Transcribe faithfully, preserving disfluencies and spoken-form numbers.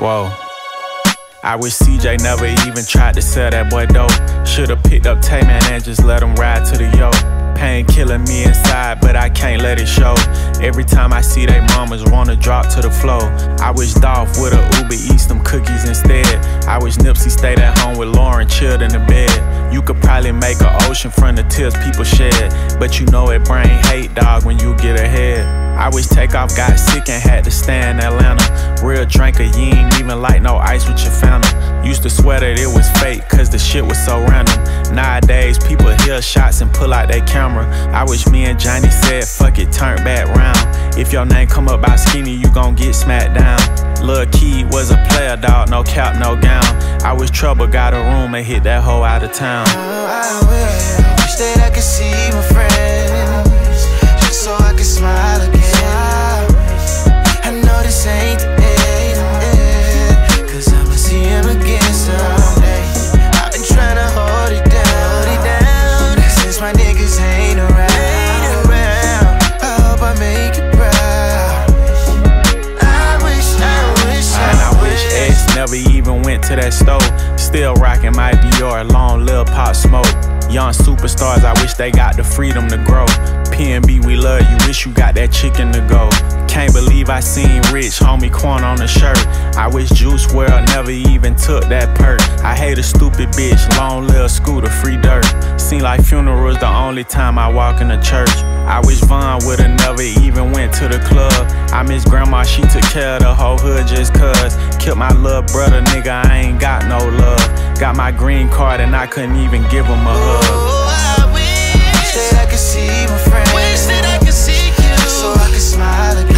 Whoa. I wish C J never even tried to sell that boy dope. Should've picked up Tay-Man and just let him ride to the yo. Pain killing me inside, but I can't let it show. Every time I see they mamas wanna drop to the floor. I wish Dolph would've Uber Eats them cookies instead. I wish Nipsey stayed at home with Lauren, chilled in the bed. You could probably make an ocean from the tears people shed, but you know it bring hate, dog, when you get ahead. I wish Takeoff got sick and had to stay in Atlanta. Real drinker, you ain't even like no ice with your Fanta. Used to swear that it was fake, cause the shit was so random. Nowadays, people hear shots and pull out their camera. I wish me and Johnny said, fuck it, turn back round. If your name come up by skinny, you gon' get smacked down. Lil' Key was a player, dog, no cap, no gown. I wish Trouble got a room and hit that hoe out of town. Oh, I wish, I wish that I could see my friends, just so I could smile again. I know this ain't the end, cause I'ma see him again someday. I've been trying to hold it down, hold it down, since my niggas ain't around. I hope I make it proud. I wish, I wish, I And I wish X never even went to that store. Still rocking my Dior, long Lil Pop Smoke. Young superstars, I wish they got the freedom to grow. P N B, we love you, wish you got that chicken to go. Can't believe I seen Rich, homie Quan on the shirt. I wish Juice world never even took that perk. I hate a stupid bitch, long Lil Scooter, free dirt. Seem like funerals the only time I walk in the church. I wish Von would've never even went to the club. I miss grandma, she took care of the whole hood just cuz. Killed my little brother, nigga, I ain't got no love. Got my green card and I couldn't even give him a hug. Oh, I wish that I could see my friends, wish that I could see you, just so I could smile again.